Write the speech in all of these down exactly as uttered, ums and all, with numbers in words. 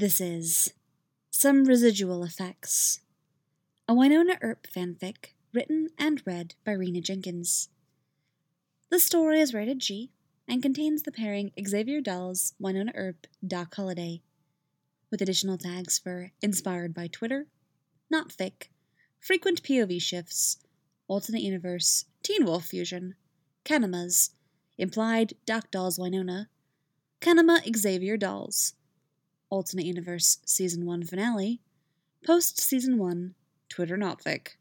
This is Some Residual Effects, a Wynonna Earp fanfic written and read by Rena Jenkins. The story is rated G and contains the pairing Xavier Dawes, Wynonna Earp, Doc Holliday, with additional tags for Inspired by Twitter, Not Fic, Frequent P O V Shifts, Alternate Universe, Teen Wolf Fusion, Kanemas, Implied Doc Dawes Wynonna, Kanema Xavier Dawes, Alternate Universe Season one Finale, Post Season one, Twitter Notfic.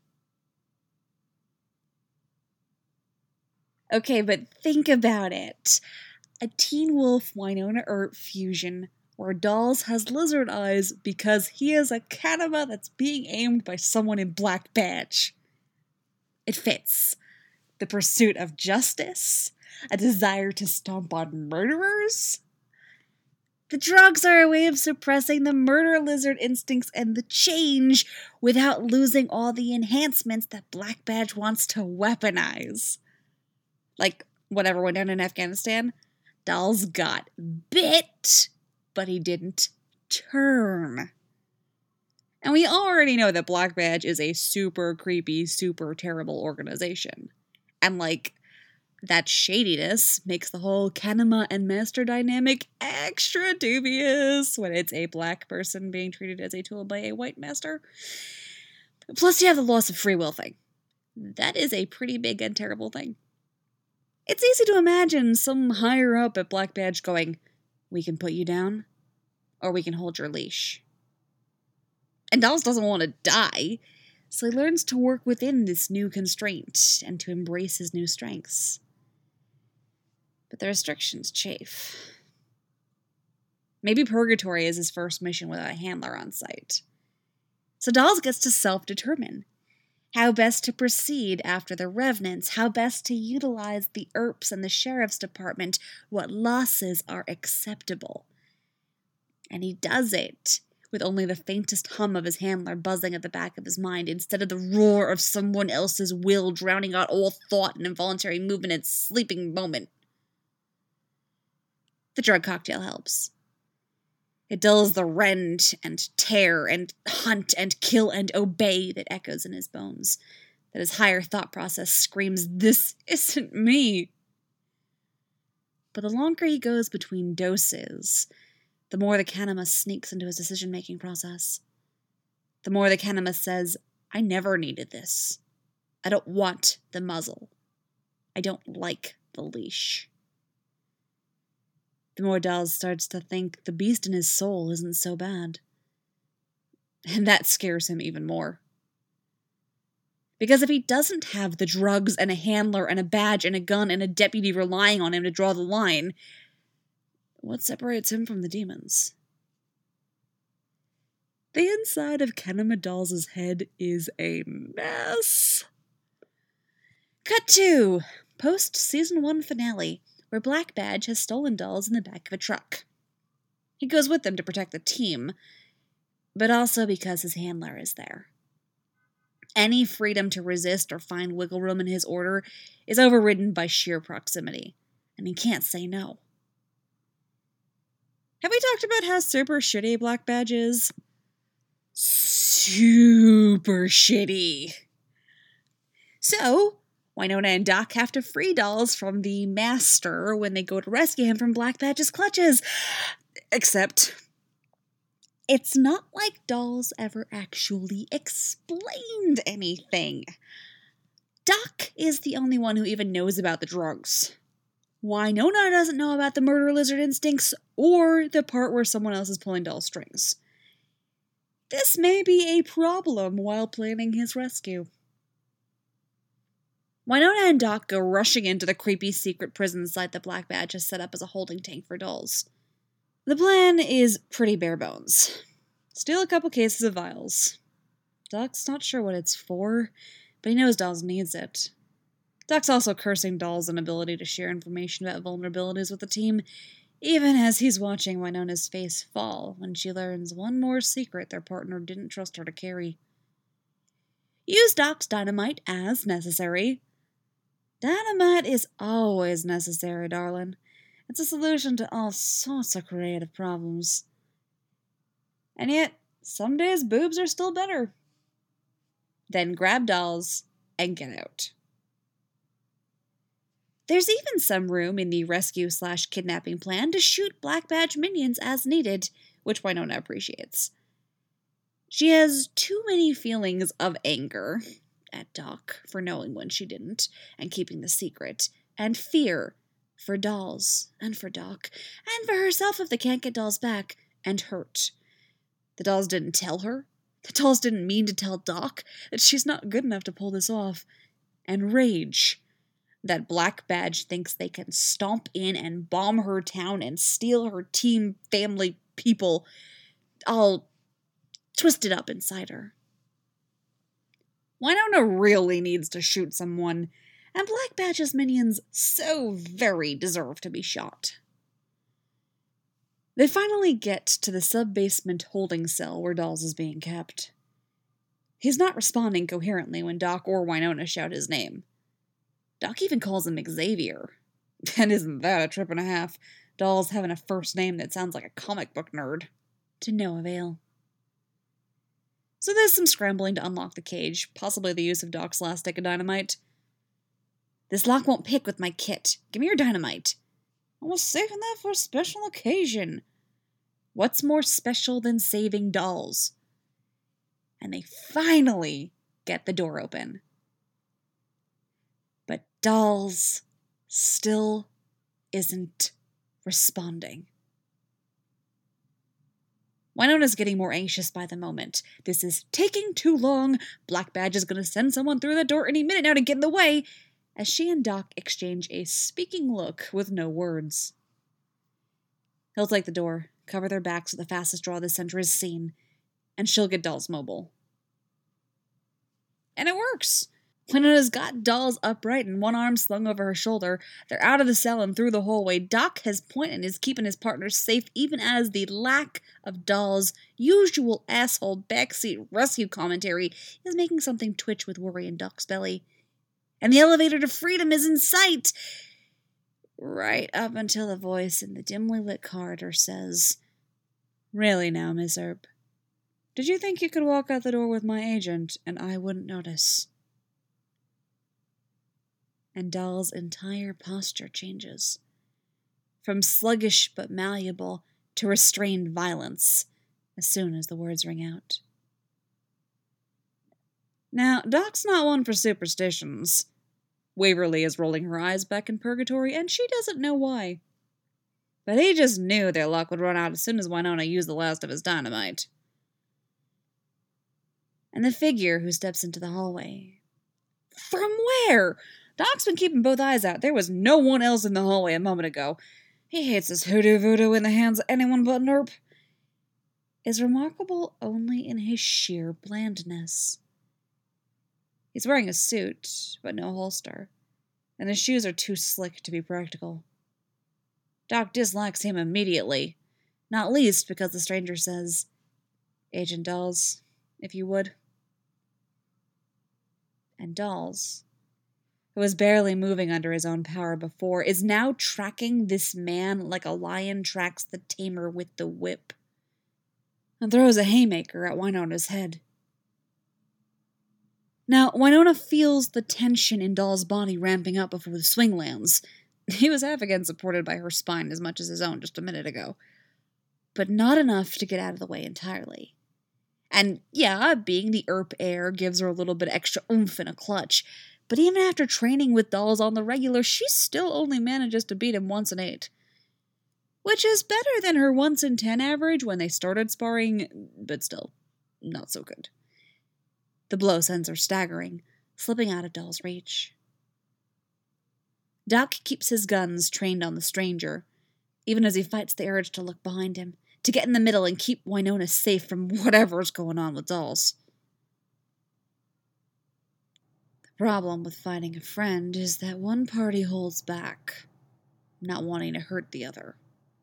Okay, but think about it. A Teen Wolf Wynonna Earp fusion where Dawes has lizard eyes because he is a Kanema that's being aimed by someone in Black Badge. It fits. The pursuit of justice, a desire to stomp on murderers. The drugs are a way of suppressing the murder lizard instincts and the change without losing all the enhancements that Black Badge wants to weaponize. Like whatever went down in Afghanistan, Dawes got bit, but he didn't turn. And we already know that Black Badge is a super creepy, super terrible organization. And like, that shadiness makes the whole Kanema and Master dynamic extra dubious when it's a black person being treated as a tool by a white master. Plus, you have the loss of free will thing. That is a pretty big and terrible thing. It's easy to imagine some higher up at Black Badge going, we can put you down, or we can hold your leash. And Dawes doesn't want to die, so he learns to work within this new constraint and to embrace his new strengths. But the restrictions chafe. Maybe Purgatory is his first mission without a handler on site. So Dawes gets to self-determine how best to proceed after the Revenants, how best to utilize the Earps and the Sheriff's Department, what losses are acceptable. And he does it with only the faintest hum of his handler buzzing at the back of his mind, instead of the roar of someone else's will drowning out all thought and involuntary movement and sleeping moment. The drug cocktail helps. It dulls the rend and tear and hunt and kill and obey that echoes in his bones, that his higher thought process screams, this isn't me. But the longer he goes between doses, the more the Kanema sneaks into his decision-making process. The more the Kanema says, I never needed this. I don't want the muzzle. I don't like the leash. The more Dawes starts to think the beast in his soul isn't so bad. And that scares him even more. Because if he doesn't have the drugs and a handler and a badge and a gun and a deputy relying on him to draw the line, what separates him from the demons? The inside of Kanema Dawes' head is a mess. Cut to post season one finale, where Black Badge has stolen Dawes in the back of a truck. He goes with them to protect the team, but also because his handler is there. Any freedom to resist or find wiggle room in his order is overridden by sheer proximity, and he can't say no. Have we talked about how super shitty Black Badge is? Super shitty. So, Wynonna and Doc have to free Dawes from the Master when they go to rescue him from Black Badge's clutches. Except, it's not like Dawes ever actually explained anything. Doc is the only one who even knows about the drugs. Wynonna doesn't know about the murder lizard instincts or the part where someone else is pulling Dawes' strings. This may be a problem while planning his rescue. Wynonna and Doc go rushing into the creepy secret prison site that Black Badge has set up as a holding tank for Dawes. The plan is pretty bare bones. Steal a couple cases of vials. Doc's not sure what it's for, but he knows Dawes needs it. Doc's also cursing Dawes' inability to share information about vulnerabilities with the team, even as he's watching Wynonna's face fall when she learns one more secret their partner didn't trust her to carry. Use Doc's dynamite as necessary. Dynamite is always necessary, darling. It's a solution to all sorts of creative problems. And yet, some days boobs are still better. Then grab dolls and get out. There's even some room in the rescue slash kidnapping plan to shoot Black Badge minions as needed, which Wynonna appreciates. She has too many feelings of anger at Doc for knowing when she didn't and keeping the secret, and fear for dolls and for Doc, and for herself if they can't get dolls back, and hurt. The dolls didn't tell her. The dolls didn't mean to tell Doc that she's not good enough to pull this off. And rage that Black Badge thinks they can stomp in and bomb her town and steal her team, family, people, all twisted up inside her. Wynonna really needs to shoot someone, and Black Badge's minions so very deserve to be shot. They finally get to the sub-basement holding cell where Dolls is being kept. He's not responding coherently when Doc or Wynonna shout his name. Doc even calls him Xavier. And isn't that a trip and a half? Dolls having a first name that sounds like a comic book nerd. To no avail. So there's some scrambling to unlock the cage, possibly the use of Doc's last stick of dynamite. This lock won't pick with my kit. Give me your dynamite. I was saving that for a special occasion. What's more special than saving dolls? And they finally get the door open. But Dolls still isn't responding. Wynonna's getting more anxious by the moment. This is taking too long. Black Badge is going to send someone through the door any minute now to get in the way, as she and Doc exchange a speaking look with no words. He'll take the door, cover their backs with the fastest draw this center has seen, and she'll get Dolls mobile. And it works! Wynonna's got Dolls upright and one arm slung over her shoulder. They're out of the cell and through the hallway. Doc has point and is keeping his partners safe even as the lack of Dolls' usual asshole backseat rescue commentary is making something twitch with worry in Doc's belly. And the elevator to freedom is in sight! Right up until the voice in the dimly lit corridor says, "Really now, Miss Earp? Did you think you could walk out the door with my agent and I wouldn't notice?" And Doll's entire posture changes. From sluggish but malleable to restrained violence as soon as the words ring out. Now, Doc's not one for superstitions. Waverly is rolling her eyes back in purgatory, and she doesn't know why. But he just knew their luck would run out as soon as Wynonna used the last of his dynamite. And the figure who steps into the hallway. From where? Doc's been keeping both eyes out. There was no one else in the hallway a moment ago. He hates this hoodoo voodoo in the hands of anyone but Nerp. Is remarkable only in his sheer blandness. He's wearing a suit, but no holster, and his shoes are too slick to be practical. Doc dislikes him immediately, not least because the stranger says, "Agent Dolls, if you would." And Dolls, who was barely moving under his own power before, is now tracking this man like a lion tracks the tamer with the whip, and throws a haymaker at Wynonna's head. Now, Wynonna feels the tension in Doll's body ramping up before the swing lands. He was half again supported by her spine as much as his own just a minute ago, but not enough to get out of the way entirely. And yeah, being the Earp heir gives her a little bit extra oomph in a clutch, but even after training with Dolls on the regular, she still only manages to beat him once in eight. Which is better than her once in ten average when they started sparring, but still, not so good. The blow sends her staggering, slipping out of Doll's reach. Doc keeps his guns trained on the stranger, even as he fights the urge to look behind him, to get in the middle and keep Wynonna safe from whatever's going on with Dolls. The problem with fighting a friend is that one party holds back, not wanting to hurt the other.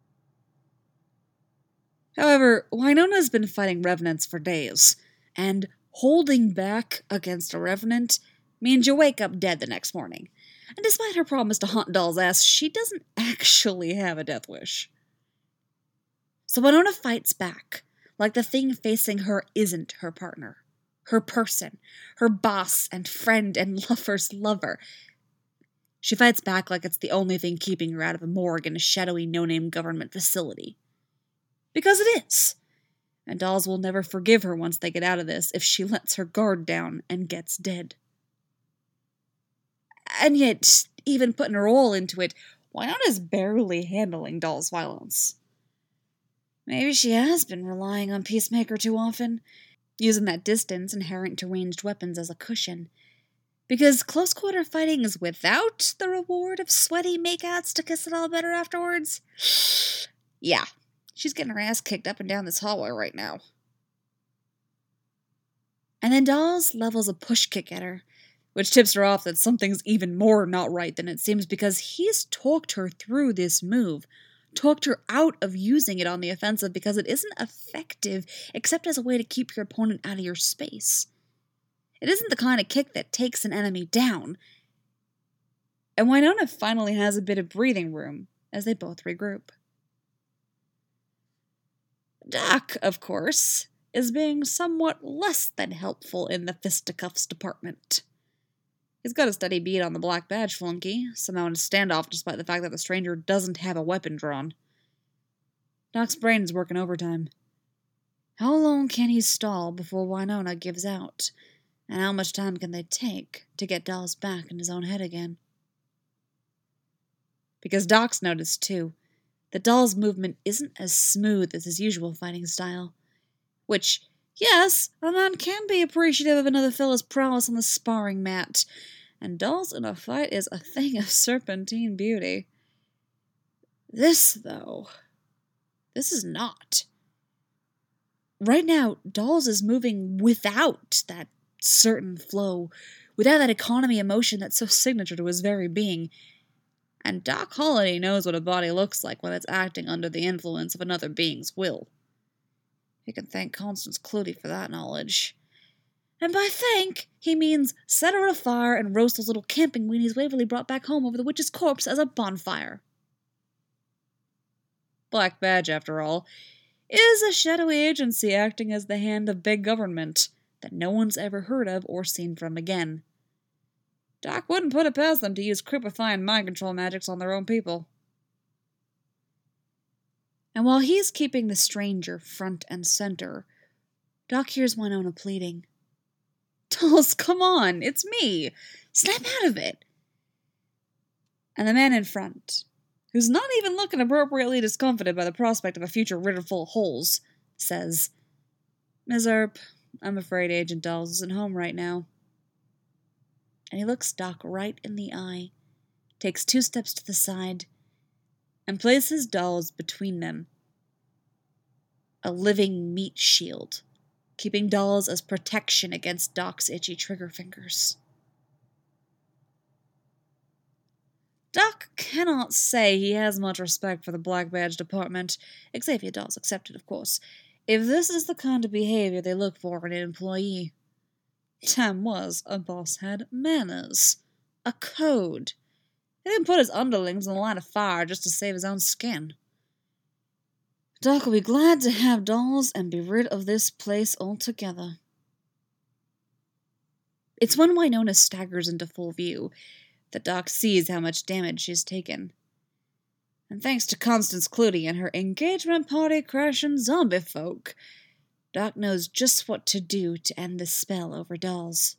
However, Wynonna's been fighting revenants for days, and holding back against a revenant means you wake up dead the next morning. And despite her promise to haunt Doll's ass, she doesn't actually have a death wish. So Wynonna fights back, like the thing facing her isn't her partner, her person, her boss and friend and lover's lover. She fights back like it's the only thing keeping her out of a morgue in a shadowy no-name government facility. Because it is. And dolls will never forgive her once they get out of this if she lets her guard down and gets dead. And yet, even putting her all into it, Wynona's barely handling Doll's violence. Maybe she has been relying on Peacemaker too often, using that distance inherent to ranged weapons as a cushion. Because close-quarter fighting is without the reward of sweaty makeouts to kiss it all better afterwards? Yeah, she's getting her ass kicked up and down this hallway right now. And then Dolls levels a push kick at her, which tips her off that something's even more not right than it seems because he's talked her through this move, talked her out of using it on the offensive because it isn't effective except as a way to keep your opponent out of your space. It isn't the kind of kick that takes an enemy down. And Wynonna finally has a bit of breathing room as they both regroup. Doc, of course, is being somewhat less than helpful in the fisticuffs department. He's got a steady beat on the Black Badge flunky, somehow in a standoff despite the fact that the stranger doesn't have a weapon drawn. Doc's brain is working overtime. How long can he stall before Wynonna gives out? And how much time can they take to get Dolls back in his own head again? Because Doc's noticed, too, that Doll's movement isn't as smooth as his usual fighting style. Which, yes, a man can be appreciative of another fella's prowess on the sparring mat. And Dolls in a fight is a thing of serpentine beauty. This, though, this is not. Right now, Dolls is moving without that certain flow, without that economy of motion that's so signature to his very being. And Doc Holliday knows what a body looks like when it's acting under the influence of another being's will. He can thank Constance Clutie for that knowledge. And by thank, he means set her afire and roast those little camping weenies Waverly brought back home over the witch's corpse as a bonfire. Black Badge, after all, is a shadowy agency acting as the hand of big government that no one's ever heard of or seen from again. Doc wouldn't put it past them to use creepifying mind control magics on their own people. And while he's keeping the stranger front and center, Doc hears Wynonna pleading. Dolls, come on, it's me. Snap out of it. And the man in front, who's not even looking appropriately discomfited by the prospect of a future riddled full of holes, says, Miz Earp, I'm afraid Agent Dolls isn't home right now. And he looks Doc right in the eye, takes two steps to the side, and places Dolls between them. A living meat shield, keeping Dolls as protection against Doc's itchy trigger fingers. Doc cannot say he has much respect for the Black Badge Department, Xavier Dolls accepted, of course, if this is the kind of behavior they look for in an employee. Tam was a boss had manners, a code. He didn't put his underlings in the line of fire just to save his own skin. Doc will be glad to have Dolls and be rid of this place altogether. It's when Wynonna staggers into full view that Doc sees how much damage she's taken. And thanks to Constance Clutie and her engagement party crashing zombie folk, Doc knows just what to do to end the spell over Dolls.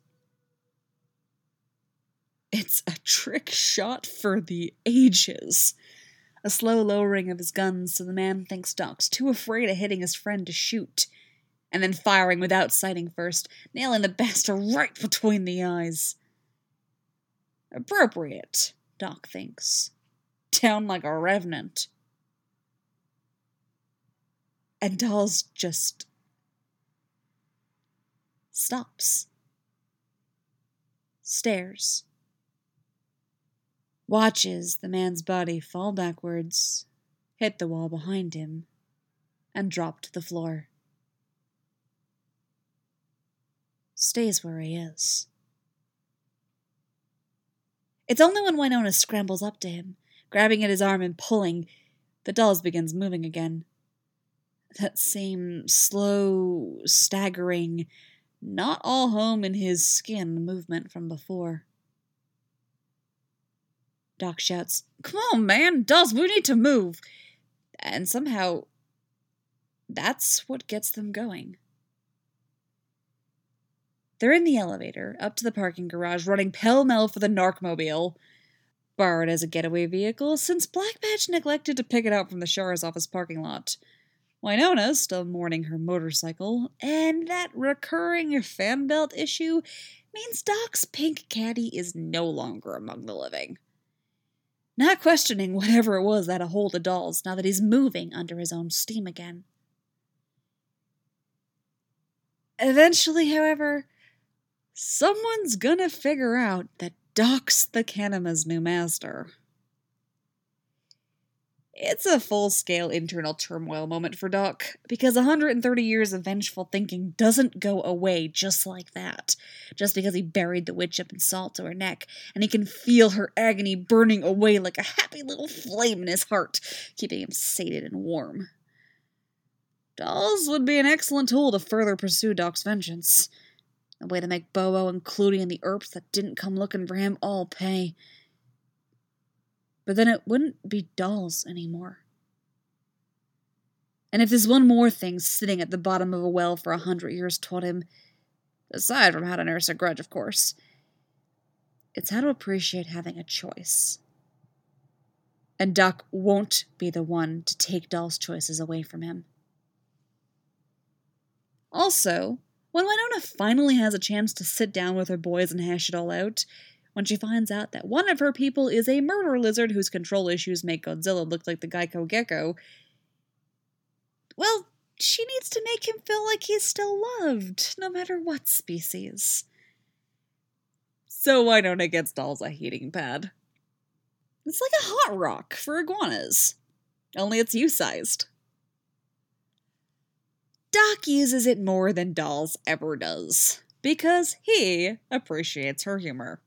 It's a trick shot for the ages. A slow lowering of his guns so the man thinks Doc's too afraid of hitting his friend to shoot, and then firing without sighting first, nailing the bastard right between the eyes. Appropriate, Doc thinks. Down like a revenant. And Dolls just stops. Stares. Watches the man's body fall backwards, hit the wall behind him, and drop to the floor. Stays where he is. It's only when Wynonna scrambles up to him, grabbing at his arm and pulling, that Dolls begins moving again. That same slow, staggering, not all home in his skin movement from before. Doc shouts, "Come on, man, Dawes, we need to move!" And somehow, that's what gets them going. They're in the elevator, up to the parking garage, running pell-mell for the Narcmobile, borrowed as a getaway vehicle since Black Badge neglected to pick it out from the Shah's office parking lot. Wynonna's still mourning her motorcycle, and that recurring fan belt issue means Doc's pink caddy is no longer among the living. Not questioning whatever it was that had a hold of Dawes now that he's moving under his own steam again. Eventually, however, someone's gonna figure out that Doc's the Kanama's new master. It's a full-scale internal turmoil moment for Doc, because one hundred thirty years of vengeful thinking doesn't go away just like that, just because he buried the witch up in salt to her neck, and he can feel her agony burning away like a happy little flame in his heart, keeping him sated and warm. Dawes would be an excellent tool to further pursue Doc's vengeance, a way to make Bobo and Clooney and the Earps that didn't come looking for him all pay. But then it wouldn't be Dawes anymore. And if there's one more thing sitting at the bottom of a well for a hundred years taught him, aside from how to nurse a grudge, of course, it's how to appreciate having a choice. And Doc won't be the one to take Dawes' choices away from him. Also, when Wynonna finally has a chance to sit down with her boys and hash it all out, when she finds out that one of her people is a murder lizard whose control issues make Godzilla look like the Geico Gecko, well, she needs to make him feel like he's still loved, no matter what species. So Wynonna gets Dawes a heating pad. It's like a hot rock for iguanas, only it's you-sized. Doc uses it more than Dawes ever does, because he appreciates her humor.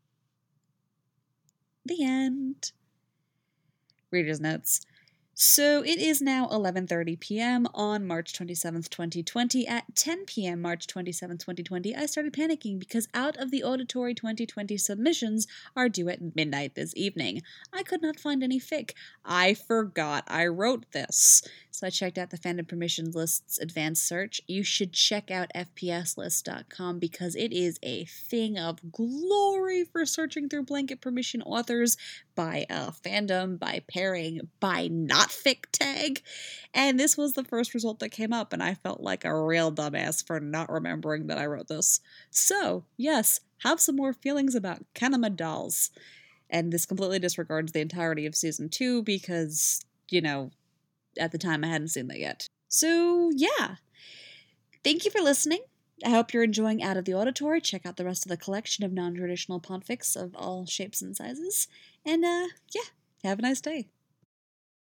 The end. Reader's notes. So it is now eleven thirty p.m. on March twenty-seventh, twenty twenty. At ten p.m. March twenty-seventh, twenty twenty, I started panicking because Out of the Auditory twenty twenty submissions are due at midnight this evening. I could not find any fic. I forgot I wrote this. So I checked out the fandom permissions list's advanced search. You should check out f p s list dot com because it is a thing of glory for searching through blanket permission authors by uh, fandom, by pairing, by not fic tag. And this was the first result that came up, and I felt like a real dumbass for not remembering that I wrote this. So, yes, have some more feelings about Kanama dolls. And this completely disregards the entirety of season two because, you know, at the time I hadn't seen that yet. So, yeah. Thank you for listening. I hope you're enjoying Out of the Auditory. Check out the rest of the collection of non-traditional podfics of all shapes and sizes. And, uh, yeah, have a nice day.